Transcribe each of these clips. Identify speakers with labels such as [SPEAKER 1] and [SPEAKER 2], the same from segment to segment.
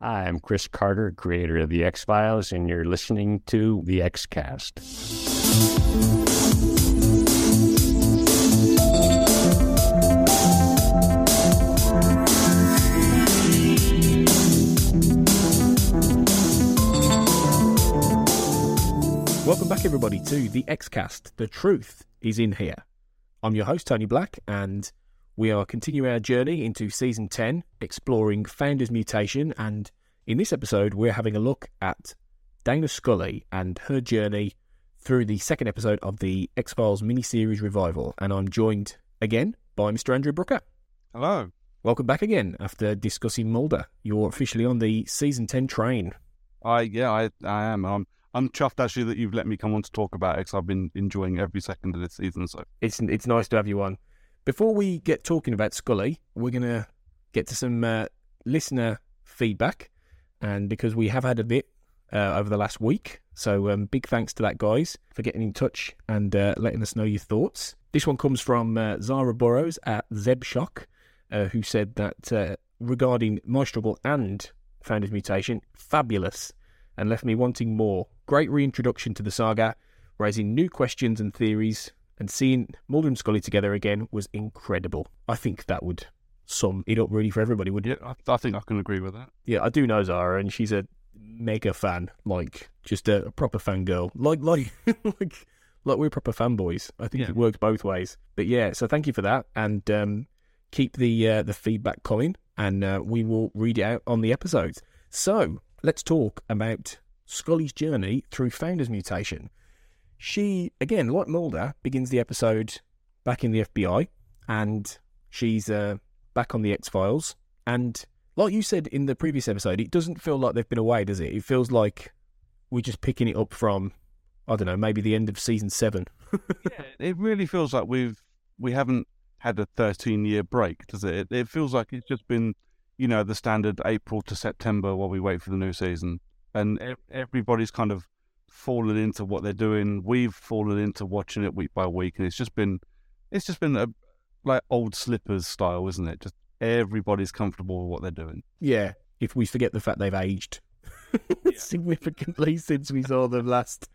[SPEAKER 1] Hi, I'm Chris Carter, creator of The X-Files, and you're listening to The X-Cast.
[SPEAKER 2] Welcome back, everybody, to The X-Cast. The truth is in here. I'm your host, Tony Black, and we are continuing our journey into Season 10, exploring Founder's Mutation, and in this episode, we're having a look at Dana Scully and her journey through the second episode of the X-Files miniseries revival, and I'm joined again by Mr. Andrew Brooker.
[SPEAKER 3] Hello.
[SPEAKER 2] Welcome back again after discussing Mulder. You're officially on the Season 10 train.
[SPEAKER 3] I am. I'm chuffed actually that you've let me come on to talk about it because I've been enjoying every second of this season. So
[SPEAKER 2] it's nice to have you on. Before we get talking about Scully, we're going to get to some listener feedback, and because we have had a bit over the last week, so big thanks to that, guys, for getting in touch and letting us know your thoughts. This one comes from Zara Burrows at Zebshock, who said that regarding My Struggle and Founder's Mutation, fabulous, and left me wanting more. Great reintroduction to the saga, raising new questions and theories, and seeing Mulder and Scully together again was incredible. I think that would sum it up really for everybody, wouldn't it?
[SPEAKER 3] Yeah, I think I can agree with that.
[SPEAKER 2] Yeah, I do know Zara, and she's a mega fan, like just a proper fangirl, like we're proper fanboys. I think It works both ways. But yeah, so thank you for that, and keep the feedback coming, and we will read it out on the episodes. So let's talk about Scully's journey through Founder's Mutation. She, again, like Mulder, begins the episode back in the FBI, and she's back on the X-Files. And like you said in the previous episode, it doesn't feel like they've been away, does it? It feels like we're just picking it up from, I don't know, maybe the end of season 7.
[SPEAKER 3] Yeah, it really feels like we haven't had a 13-year break, does it? It feels like it's just been, the standard April to September while we wait for the new season. And everybody's kind of fallen into what they're doing. We've fallen into watching it week by week, and it's just been like old slippers style, isn't it? Just everybody's comfortable with what they're doing.
[SPEAKER 2] Yeah, if we forget the fact they've aged significantly since we saw them last.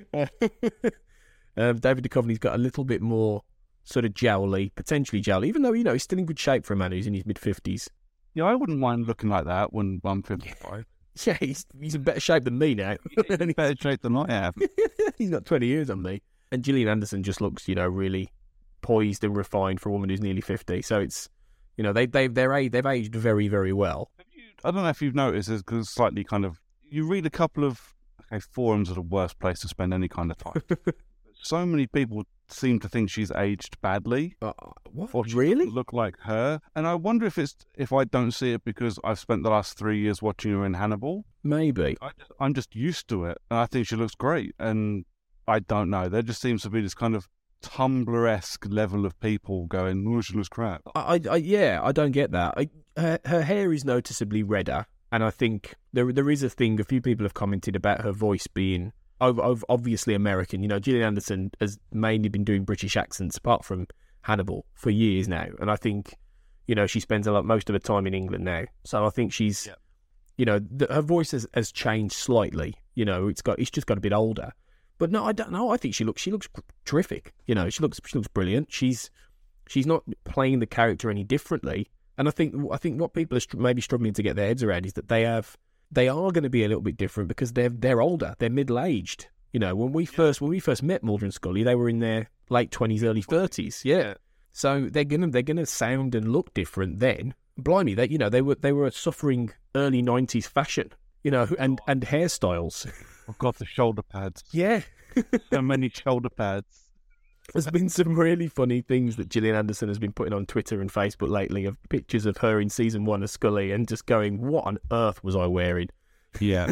[SPEAKER 2] David Duchovny's got a little bit more sort of potentially jowly, even though he's still in good shape for a man who's in his mid-50s.
[SPEAKER 3] Yeah, I wouldn't mind looking like that when I'm 55.
[SPEAKER 2] Yeah, he's in better shape than me now.
[SPEAKER 3] He's in better shape than I am.
[SPEAKER 2] He's got 20 years on me. And Gillian Anderson just looks, really poised and refined for a woman who's nearly 50. So it's, they've aged very, very well.
[SPEAKER 3] I don't know if you've noticed, because slightly kind of, you read a couple of, forums are the worst place to spend any kind of time. So many people seem to think she's aged badly.
[SPEAKER 2] What?
[SPEAKER 3] Or she
[SPEAKER 2] Really?
[SPEAKER 3] doesn't look like her. And I wonder if I don't see it because I've spent the last 3 years watching her in Hannibal.
[SPEAKER 2] Maybe.
[SPEAKER 3] I'm just used to it. And I think she looks great. And I don't know. There just seems to be this kind of Tumblr-esque level of people going, oh, she looks crap.
[SPEAKER 2] I don't get that. Her hair is noticeably redder. And I think there is a thing, a few people have commented about her voice being obviously American. Gillian Anderson has mainly been doing British accents apart from Hannibal for years now, and I think she spends most of her time in England now. So I think she's her voice has changed slightly. It's just got a bit older. But no, I don't know. I think she looks terrific. She looks brilliant. She's not playing the character any differently. And I think what people are maybe struggling to get their heads around is that they are going to be a little bit different because they're older, they're middle-aged. When we first met Mulder and Scully, they were in their late 20s, early 30s. Yeah. So they're gonna sound and look different then. Blimey, they were suffering early 90s fashion, and hairstyles.
[SPEAKER 3] I've got the shoulder pads.
[SPEAKER 2] Yeah.
[SPEAKER 3] So many shoulder pads.
[SPEAKER 2] There's been some really funny things that Gillian Anderson has been putting on Twitter and Facebook lately of pictures of her in season 1 of Scully and just going, what on earth was I wearing?
[SPEAKER 3] Yeah.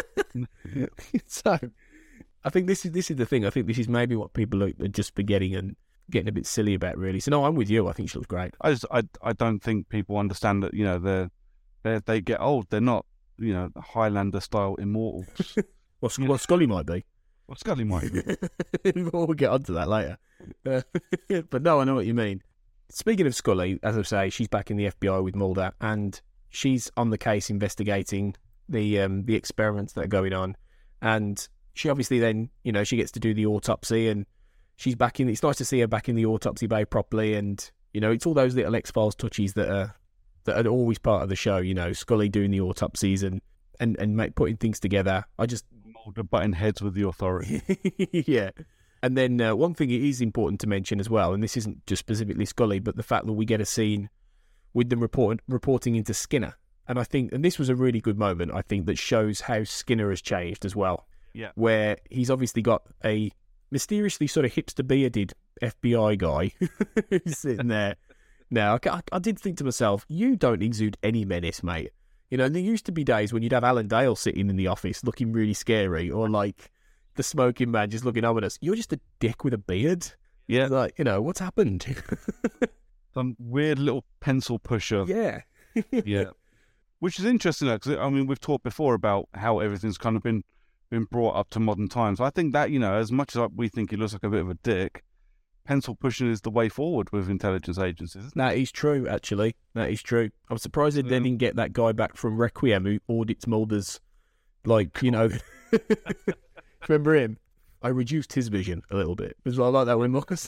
[SPEAKER 2] So I think this is the thing. I think this is maybe what people are just forgetting and getting a bit silly about, really. So no, I'm with you. I think she looks great.
[SPEAKER 3] I don't think people understand that, they get old. They're not, Highlander style immortals.
[SPEAKER 2] Well, Scully might be.
[SPEAKER 3] Well, Scully might be.
[SPEAKER 2] We'll get onto that later. But no, I know what you mean. Speaking of Scully, as I say, she's back in the FBI with Mulder, and she's on the case investigating the experiments that are going on, and she obviously then, you know, she gets to do the autopsy, and she's back in. It's nice to see her back in the autopsy bay properly, and you know, it's all those little X-Files touches that are always part of the show. You know, Scully doing the autopsies and putting things together. I just
[SPEAKER 3] Mulder butting heads with the authority.
[SPEAKER 2] yeah. And then one thing it is important to mention as well, and this isn't just specifically Scully, but the fact that we get a scene with them reporting into Skinner. And I think, and this was a really good moment, I think, that shows how Skinner has changed as well.
[SPEAKER 3] Yeah.
[SPEAKER 2] Where he's obviously got a mysteriously sort of hipster bearded FBI guy who's sitting there. Now, I did think to myself, you don't exude any menace, mate. You know, there used to be days when you'd have Alan Dale sitting in the office looking really scary, or like the smoking man just looking ominous. You're just a dick with a beard.
[SPEAKER 3] Yeah.
[SPEAKER 2] Like, you know, what's happened?
[SPEAKER 3] Some weird little pencil pusher.
[SPEAKER 2] Yeah.
[SPEAKER 3] Yeah. Which is interesting, because, I mean, we've talked before about how everything's kind of been brought up to modern times. I think that, you know, as much as we think he looks like a bit of a dick, pencil pushing is the way forward with intelligence agencies.
[SPEAKER 2] That is true, actually. That is true. I'm surprised they didn't get that guy back from Requiem who audits Mulder's, like, you know... Remember him? I reduced his vision a little bit. Because I like that one, Marcus.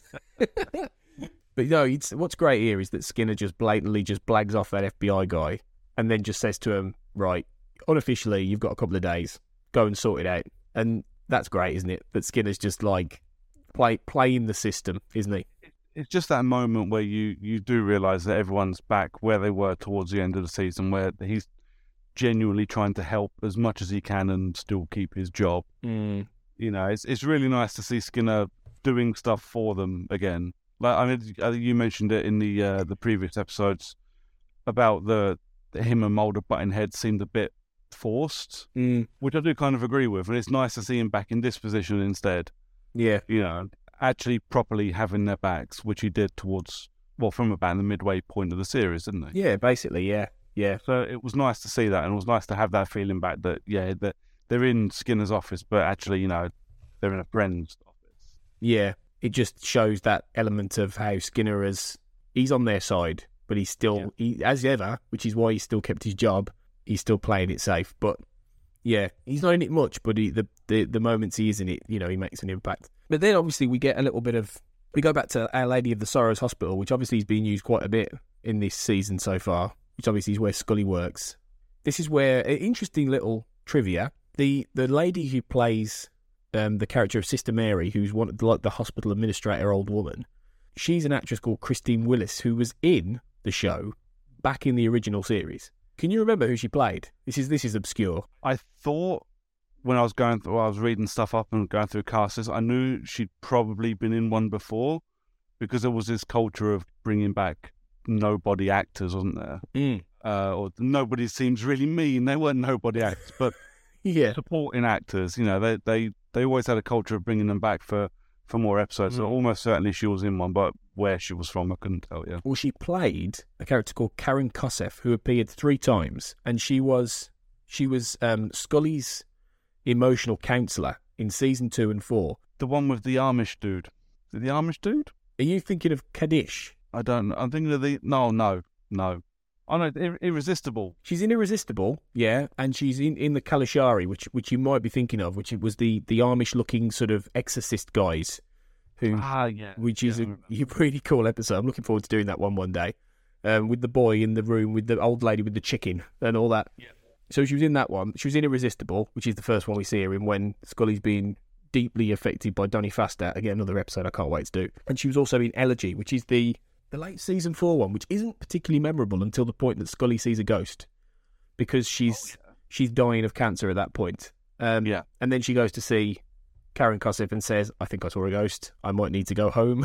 [SPEAKER 2] But, you know, what's great here is that Skinner just blatantly just blags off that FBI guy and then just says to him, right, unofficially, you've got a couple of days. Go and sort it out. And that's great, isn't it? That Skinner's just, like, playing the system, isn't he?
[SPEAKER 3] It's just that moment where you do realise that everyone's back where they were towards the end of the season, where he's genuinely trying to help as much as he can and still keep his job. You know, it's really nice to see Skinner doing stuff for them again. Like, I mean, you mentioned it in the previous episodes about him and Mulder butting heads seemed a bit forced, which I do kind of agree with, and it's nice to see him back in this position instead.
[SPEAKER 2] Yeah,
[SPEAKER 3] you know, actually properly having their backs, which he did from about the midway point of the series, didn't he?
[SPEAKER 2] Yeah, basically, yeah.
[SPEAKER 3] So it was nice to see that, and it was nice to have that feeling back that, that they're in Skinner's office, but actually, you know, they're in a friend's office.
[SPEAKER 2] Yeah, it just shows that element of how Skinner he's on their side, but he's still, as ever, which is why he still kept his job, he's still playing it safe. But yeah, he's not in it much, but the moments he is in it, you know, he makes an impact. But then obviously we get a little bit of, we go back to Our Lady of the Sorrows Hospital, which obviously has been used quite a bit in this season so far, which obviously is where Scully works. This is where, interesting little trivia, the lady who plays the character of Sister Mary, who's the hospital administrator old woman, she's an actress called Christine Willis, who was in the show back in the original series. Can you remember who she played? This is obscure.
[SPEAKER 3] I thought when I was reading stuff up and going through casts, I knew she'd probably been in one before, because there was this culture of bringing back nobody actors, wasn't there? Or nobody seems really mean. They weren't nobody actors, but supporting actors. You know, they always had a culture of bringing them back for more episodes. So almost certainly she was in one, but where she was from, I couldn't tell you.
[SPEAKER 2] Well, she played a character called Karen Kosseff, who appeared 3 times, and she was Scully's emotional counsellor in season 2 and 4.
[SPEAKER 3] The one with the Amish dude. Is it the Amish dude?
[SPEAKER 2] Are you thinking of Kaddish?
[SPEAKER 3] I don't know. I'm thinking of no. Oh no, Irresistible.
[SPEAKER 2] She's in Irresistible, yeah, and she's in the Kalashari, which you might be thinking of, which was the Amish-looking sort of exorcist guys. Which is a pretty cool episode. I'm looking forward to doing that one day. With the boy in the room, with the old lady with the chicken and all that. Yeah. So she was in that one. She was in Irresistible, which is the first one we see her in when Scully's been deeply affected by Donny Faster. Again, another episode I can't wait to do. And she was also in Elegy, which is the late season 4 one, which isn't particularly memorable until the point that Scully sees a ghost, because she's dying of cancer at that point. And then she goes to see Karen Kosseff and says, I think I saw a ghost. I might need to go home.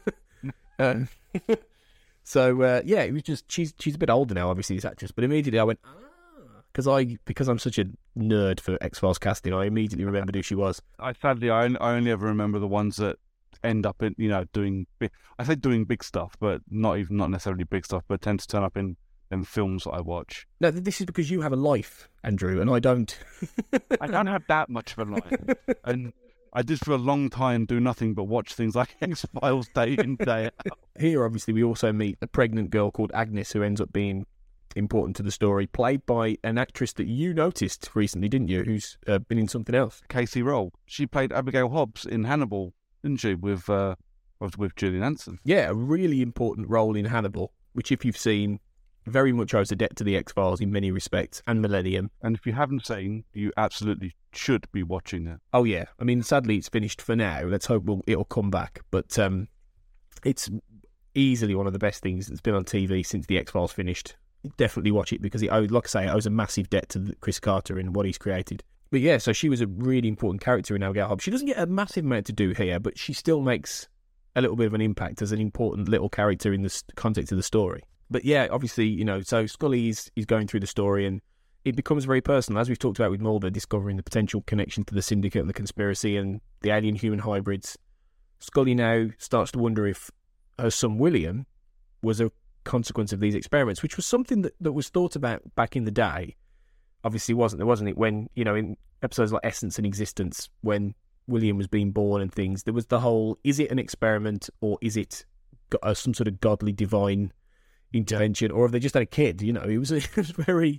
[SPEAKER 2] So it was just, she's a bit older now, obviously, this actress, but immediately I went, because I'm such a nerd for X-Files casting, I immediately remembered who she was.
[SPEAKER 3] I only ever remember the ones that end up in, doing big stuff, but not necessarily big stuff, but tend to turn up in films that I watch.
[SPEAKER 2] No, this is because you have a life, Andrew, and I don't.
[SPEAKER 3] I don't have that much of a life. And I did for a long time do nothing but watch things like X-Files day in, day out.
[SPEAKER 2] Here, obviously, we also meet a pregnant girl called Agnes, who ends up being important to the story, played by an actress that you noticed recently, didn't you, who's been in something else?
[SPEAKER 3] Casey Roll. She played Abigail Hobbs in Hannibal, didn't she, with Gillian Anderson?
[SPEAKER 2] Yeah, a really important role in Hannibal, which, if you've seen, very much owes a debt to the X-Files in many respects, and Millennium.
[SPEAKER 3] And if you haven't seen, you absolutely should be watching it.
[SPEAKER 2] Oh, yeah. I mean, sadly, it's finished for now. Let's hope it'll come back. But it's easily one of the best things that's been on TV since the X-Files finished. Definitely watch it because, like I say, it owes a massive debt to Chris Carter and what he's created. But yeah, so she was a really important character in Abigail Hobbs. She doesn't get a massive amount to do here, but she still makes a little bit of an impact as an important little character in the context of the story. But yeah, obviously, you know, so Scully is going through the story and it becomes very personal, as we've talked about with Mulder, discovering the potential connection to the Syndicate and the conspiracy and the alien-human hybrids. Scully now starts to wonder if her son William was a consequence of these experiments, which was something that was thought about back in the day. Obviously wasn't it, when, you know, in episodes like Essence and Existence, when William was being born and things, there was the whole, is it an experiment or is it some sort of godly divine intervention, or have they just had a kid? You know, it was very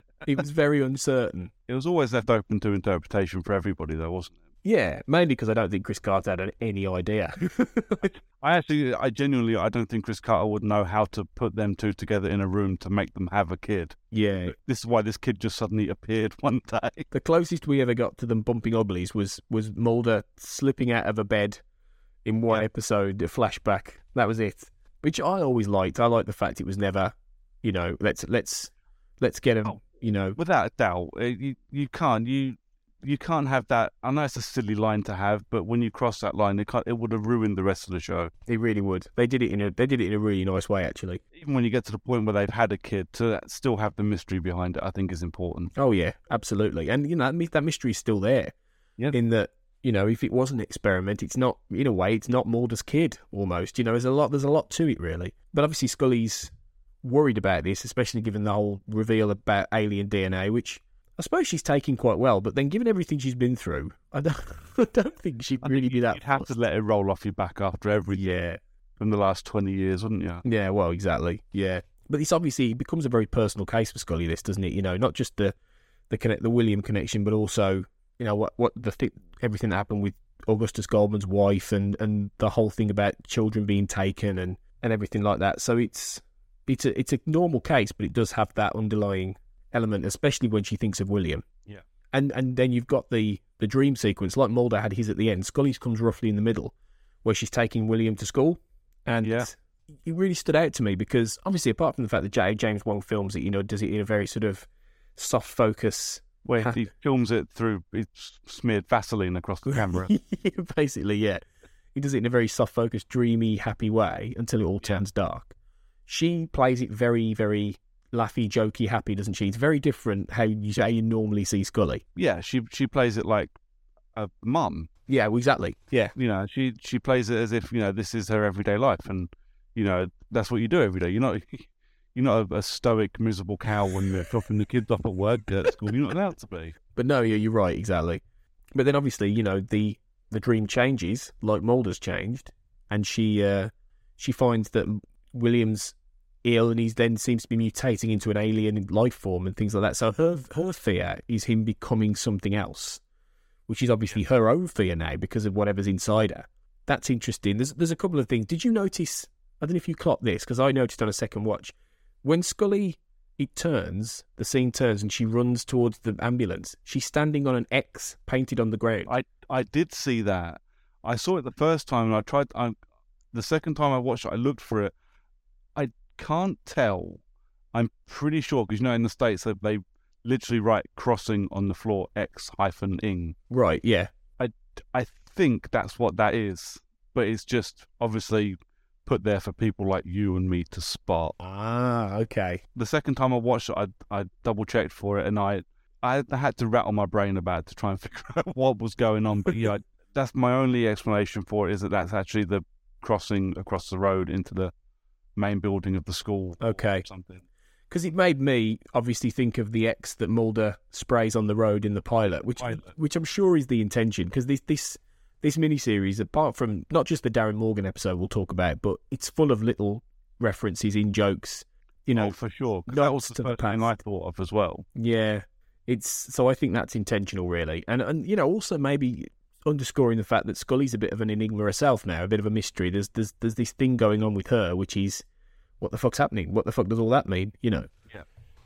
[SPEAKER 2] uncertain.
[SPEAKER 3] It was always left open to interpretation for everybody, though, wasn't it?
[SPEAKER 2] Yeah, mainly because I don't think Chris Carter had any idea.
[SPEAKER 3] I genuinely don't think Chris Carter would know how to put them two together in a room to make them have a kid.
[SPEAKER 2] Yeah.
[SPEAKER 3] This is why this kid just suddenly appeared one day.
[SPEAKER 2] The closest we ever got to them bumping uglies was Mulder slipping out of a bed in one episode, a flashback. That was it. Which I always liked. I liked the fact it was never, you know, let's get him, you know.
[SPEAKER 3] Without a doubt, you can't have that. I know it's a silly line to have, but when you cross that line, it would have ruined the rest of the show.
[SPEAKER 2] It really would. They did it in a really nice way, actually.
[SPEAKER 3] Even when you get to the point where they've had a kid, to still have the mystery behind it, I think is important.
[SPEAKER 2] Oh yeah, absolutely. And you know that mystery is still there.
[SPEAKER 3] Yeah.
[SPEAKER 2] In that, you know, if it was an experiment, it's not, in a way, it's not Mulder's kid almost. You know, there's a lot to it really. But obviously Scully's worried about this, especially given the whole reveal about alien DNA, which I suppose she's taking quite well, but then given everything she's been through, I don't think she'd really be that.
[SPEAKER 3] You'd have to let it roll off your back after everything from the last 20 years, wouldn't you?
[SPEAKER 2] Yeah, well, exactly. Yeah. But this obviously becomes a very personal case for Scully, this, doesn't it? You know, not just the William connection, but also, you know, everything that happened with Augustus Goldman's wife and the whole thing about children being taken and everything like that. So it's a normal case, but it does have that underlying element, especially when she thinks of William.
[SPEAKER 3] Yeah.
[SPEAKER 2] And then you've got the dream sequence, like Mulder had his at the end. Scully's comes roughly in the middle, where she's taking William to school. And it really stood out to me because, obviously, apart from the fact that James Wong films it, you know, does it in a very sort of soft focus.
[SPEAKER 3] Where he films it through, it's smeared Vaseline across the camera.
[SPEAKER 2] Basically, yeah. He does it in a very soft focus, dreamy, happy way until it all turns dark. She plays it very, very laughy, jokey, happy, doesn't she? It's very different how you normally see Scully.
[SPEAKER 3] Yeah, she plays it like a mum.
[SPEAKER 2] Yeah, well, exactly. Yeah.
[SPEAKER 3] You know, she plays it as if, you know, this is her everyday life and, you know, that's what you do every day. You're not a stoic, miserable cow when you're dropping the kids off at work at school. You're not allowed to be.
[SPEAKER 2] But no, you're right, exactly. But then obviously, you know, the dream changes, like Mulder's changed, and she finds that William's ill and he then seems to be mutating into an alien life form and things like that. So her fear is him becoming something else, which is obviously her own fear now because of whatever's inside her. That's interesting. There's a couple of things. Did you notice, I don't know if you clocked this, because I noticed on a second watch, when Scully, the scene turns and she runs towards the ambulance, she's standing on an X painted on the ground.
[SPEAKER 3] I did see that. I saw it the first time and the second time I watched it, I looked for it. I can't tell. I'm pretty sure, because, you know, in the States, they literally write crossing on the floor X-ing.
[SPEAKER 2] Right, yeah.
[SPEAKER 3] I think that's what that is, but it's just obviously put there for people like you and me to spot.
[SPEAKER 2] Ah, okay.
[SPEAKER 3] The second time I watched it, I double-checked for it, and I had to rattle my brain about it to try and figure out what was going on. But yeah, that's my only explanation for it, is that that's actually the crossing across the road into the main building of the school.
[SPEAKER 2] Okay.
[SPEAKER 3] Or something.
[SPEAKER 2] Because it made me obviously think of the X that Mulder sprays on the road in the pilot, which I'm sure is the intention. Because this miniseries, apart from not just the Darren Morgan episode we'll talk about, but it's full of little references in jokes you know,
[SPEAKER 3] for sure. 'Cause that was
[SPEAKER 2] to
[SPEAKER 3] the
[SPEAKER 2] the
[SPEAKER 3] first thing I thought of as well.
[SPEAKER 2] Yeah, so I think that's intentional, really, and you know, also maybe underscoring the fact that Scully's a bit of an enigma herself now, a bit of a mystery. There's this thing going on with her, which is, what the fuck's happening? What the fuck does all that mean? You know?
[SPEAKER 3] Yeah.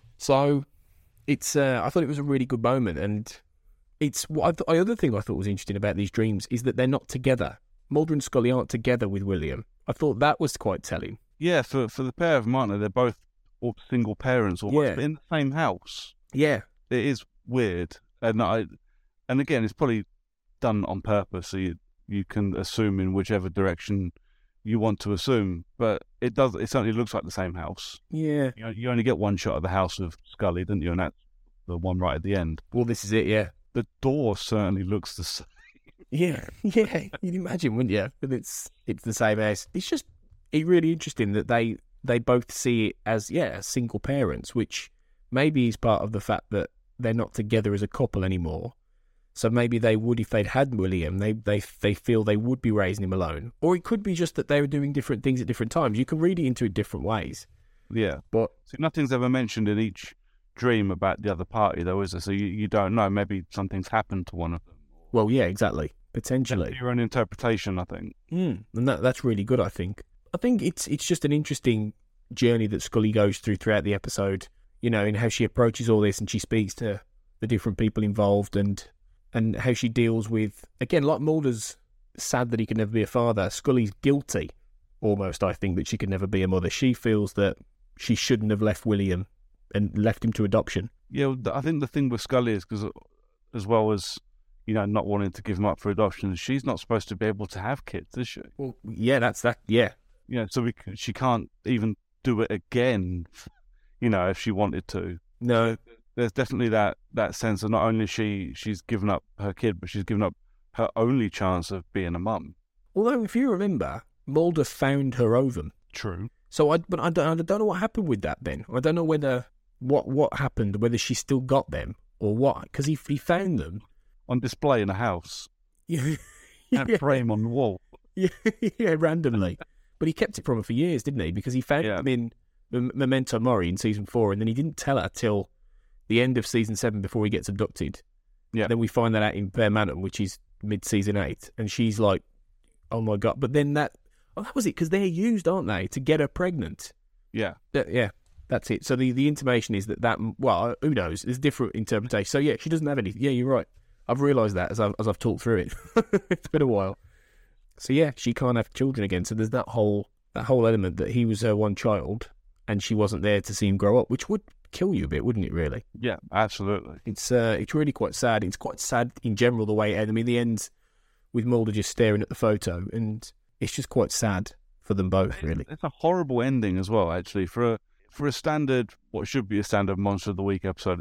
[SPEAKER 2] So it's I thought it was a really good moment, and it's what the other thing I thought was interesting about these dreams is that they're not together. Mulder and Scully aren't together with William. I thought that was quite telling.
[SPEAKER 3] Yeah, for the pair of them, aren't they? They're both all single parents, almost, but in the same house.
[SPEAKER 2] Yeah.
[SPEAKER 3] It is weird, and again, it's probably done on purpose, so you can assume in whichever direction you want to assume. But it certainly looks like the same house.
[SPEAKER 2] Yeah.
[SPEAKER 3] You only get one shot of the house of Scully, don't you? And that's the one right at the end.
[SPEAKER 2] Well, this is it. Yeah.
[SPEAKER 3] The door certainly looks the same.
[SPEAKER 2] Yeah. You'd imagine, wouldn't you? But it's the same house. It's just really interesting that they both see it as single parents, which maybe is part of the fact that they're not together as a couple anymore. So maybe they would, if they'd had William, they feel they would be raising him alone. Or it could be just that they were doing different things at different times. You can read it into it different ways.
[SPEAKER 3] Yeah.
[SPEAKER 2] But
[SPEAKER 3] see, nothing's ever mentioned in each dream about the other party, though, is there? So you don't know. Maybe something's happened to one of them.
[SPEAKER 2] Well, yeah, exactly. Potentially.
[SPEAKER 3] That's your own interpretation, I think.
[SPEAKER 2] And that's really good, I think. I think it's just an interesting journey that Scully goes throughout the episode, you know, in how she approaches all this and she speaks to the different people involved and how she deals with, again, like Mulder's sad that he can never be a father, Scully's guilty, almost, I think, that she could never be a mother. She feels that she shouldn't have left William and left him to adoption.
[SPEAKER 3] Yeah, I think the thing with Scully is, because as well as, you know, not wanting to give him up for adoption, she's not supposed to be able to have kids, is she?
[SPEAKER 2] Well, yeah, that's that, yeah.
[SPEAKER 3] You know, so she can't even do it again, you know, if she wanted to.
[SPEAKER 2] No.
[SPEAKER 3] There's definitely that sense of not only she's given up her kid, but she's given up her only chance of being a mum.
[SPEAKER 2] Although, if you remember, Mulder found her ovum.
[SPEAKER 3] True.
[SPEAKER 2] So I don't know what happened with that then. I don't know whether what happened, whether she still got them or what, because he found them
[SPEAKER 3] on display in a house.
[SPEAKER 2] Yeah.
[SPEAKER 3] And a frame on the wall.
[SPEAKER 2] Yeah, randomly. But he kept it from her for years, didn't he? Because he found them in Memento Mori in season 4, and then he didn't tell her till the end of season 7 before he gets abducted.
[SPEAKER 3] Yeah.
[SPEAKER 2] Then we find that out in Bear Manor, which is mid-season 8, and she's like, oh my God. But then that was it, because they're used, aren't they, to get her pregnant?
[SPEAKER 3] Yeah.
[SPEAKER 2] Yeah, that's it. So the intimation is that, well, who knows? There's different interpretation. So yeah, she doesn't have anything. Yeah, you're right. I've realised that as I've talked through it. It's been a while. So yeah, she can't have children again. So there's that whole element that he was her one child and she wasn't there to see him grow up, which would kill you a bit, wouldn't it, really?
[SPEAKER 3] Yeah, absolutely.
[SPEAKER 2] It's really quite sad. It's quite sad in general the way it ends. I mean, the ends with Mulder just staring at the photo, and it's just quite sad for them both, really.
[SPEAKER 3] It's a horrible ending as well, actually. For a standard, what should be a standard Monster of the Week episode,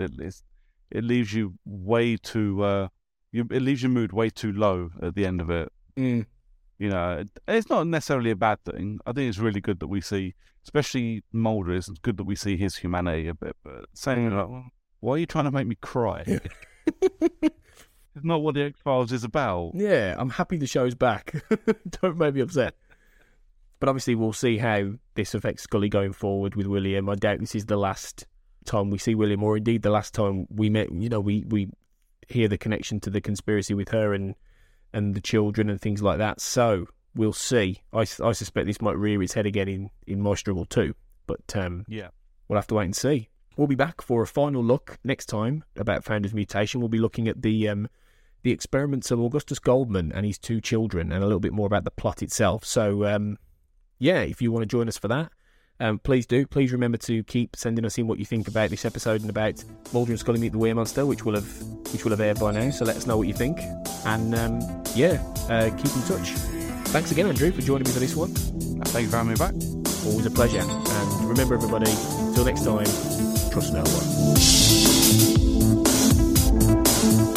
[SPEAKER 3] it leaves you way too... it leaves your mood way too low at the end of it.
[SPEAKER 2] Mm.
[SPEAKER 3] You know, it's not necessarily a bad thing. I think it's really good that we see, especially Mulder, it's good that we see his humanity a bit. But saying, like, well, why are you trying to make me cry? It's not what the X-Files is about.
[SPEAKER 2] Yeah, I'm happy the show's back. Don't make me upset. But obviously we'll see how this affects Scully going forward with William. I doubt this is the last time we see William, or indeed the last time we met. You know, we hear the connection to the conspiracy with her and the children and things like that. So we'll see. I suspect this might rear its head again in My Struggle 2. But
[SPEAKER 3] yeah,
[SPEAKER 2] we'll have to wait and see. We'll be back for a final look next time about Founder's Mutation. We'll be looking at the experiments of Augustus Goldman and his 2 children, and a little bit more about the plot itself. So, yeah, if you want to join us for that, please do. Please remember to keep sending us in what you think about this episode and about Mulder and Scully Meet the Weremonster, which will have aired by now. So let us know what you think, and keep in touch. Thanks again, Andrew, for joining me for this one.
[SPEAKER 3] Thank you for having me back.
[SPEAKER 2] Always a pleasure. And remember, everybody, until next time, trust no one.